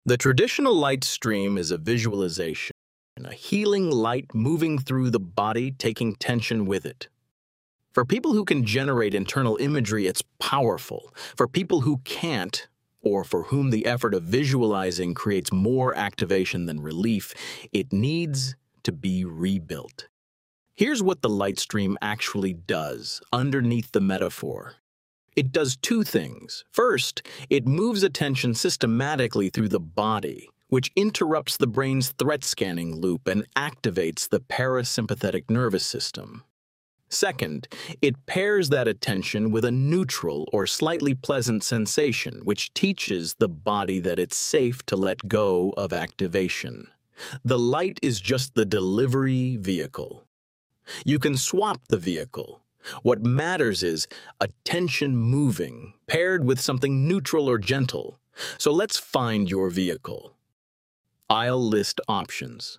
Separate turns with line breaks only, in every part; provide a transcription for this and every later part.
The traditional light stream is a visualization, a healing light moving through the body, taking tension with it. For people who can generate internal imagery, it's powerful. For people who can't, or for whom the effort of visualizing creates more activation than relief, it needs to be rebuilt. Here's what the light stream actually does underneath the metaphor. It does two things. First, it moves attention systematically through the body, which interrupts the brain's threat scanning loop and activates the parasympathetic nervous system. Second, it pairs that attention with a neutral or slightly pleasant sensation, which teaches the body that it's safe to let go of activation. The light is just the delivery vehicle. You can swap the vehicle. What matters is attention moving, paired with something neutral or gentle. So let's find your vehicle. I'll list options.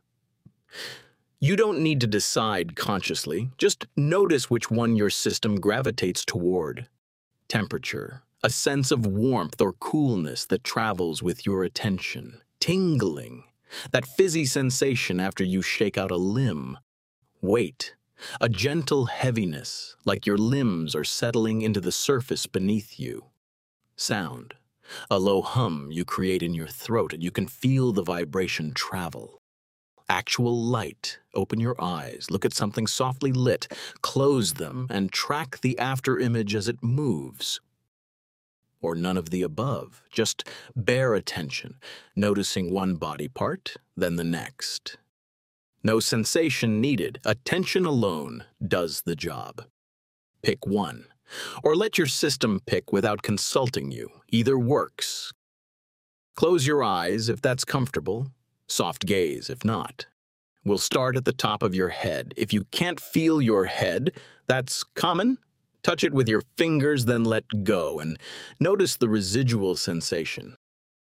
You don't need to decide consciously, just notice which one your system gravitates toward. Temperature, a sense of warmth or coolness that travels with your attention. Tingling, that fizzy sensation after you shake out a limb. Weight, a gentle heaviness, like your limbs are settling into the surface beneath you. Sound, a low hum you create in your throat and you can feel the vibration travel. Actual light, open your eyes, look at something softly lit, close them, and track the after image as it moves. Or none of the above, just bare attention, noticing one body part, then the next. No sensation needed. Attention alone does the job. Pick one, or let your system pick without consulting you. Either works. Close your eyes if that's comfortable. Soft gaze if not. We'll start at the top of your head. If you can't feel your head, that's common. Touch it with your fingers, then let go, and notice the residual sensation.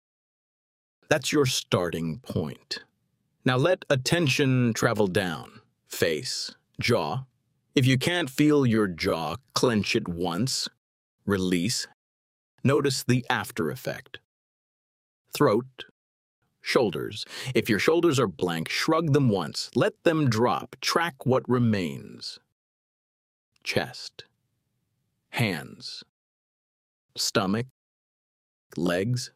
That's your starting point. Now let attention travel down, face, jaw. If you can't feel your jaw, clench it once, release. Notice the after effect. Throat, shoulders. If your shoulders are blank, shrug them once, let them drop, track what remains. Chest, hands, stomach, legs,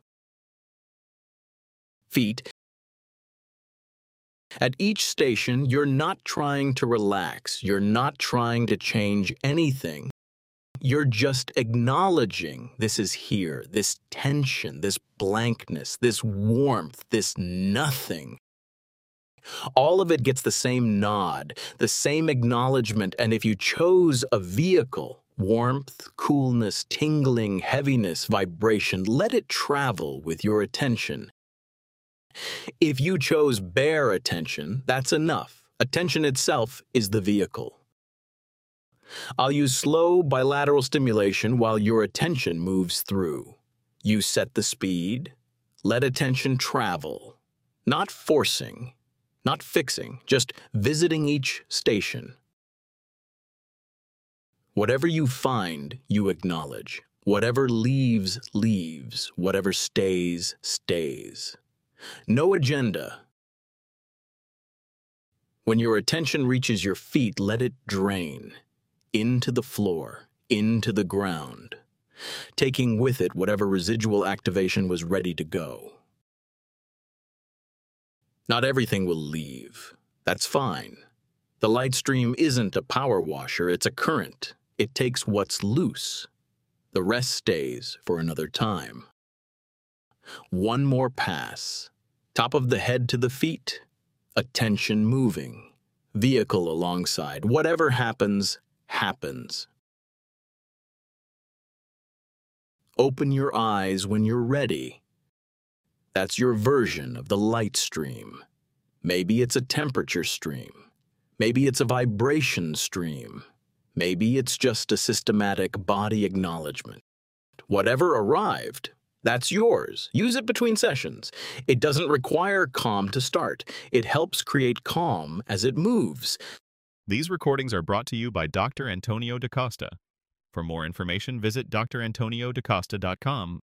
feet. At each station, you're not trying to relax. You're not trying to change anything. You're just acknowledging this is here, this tension, this blankness, this warmth, this nothing. All of it gets the same nod, the same acknowledgement, and if you chose a vehicle, warmth, coolness, tingling, heaviness, vibration, let it travel with your attention. If you chose bare attention, that's enough. Attention itself is the vehicle. I'll use slow bilateral stimulation while your attention moves through. You set the speed. Let attention travel. Not forcing, not fixing, just visiting each station. Whatever you find, you acknowledge. Whatever leaves, leaves. Whatever stays, stays. No agenda. When your attention reaches your feet, let it drain. Into the floor, into the ground, taking with it whatever residual activation was ready to go. Not everything will leave. That's fine. The light stream isn't a power washer, it's a current. It takes what's loose. The rest stays for another time. One more pass. Top of the head to the feet. Attention moving. Vehicle alongside. Whatever happens, happens. Open your eyes when you're ready. That's your version of the light stream. Maybe it's a temperature stream. Maybe it's a vibration stream. Maybe it's just a systematic body acknowledgement. Whatever arrived, that's yours. Use it between sessions. It doesn't require calm to start. It helps create calm as it moves.
These recordings are brought to you by Dr. Antonio DaCosta. For more information, visit drantoniodacosta.com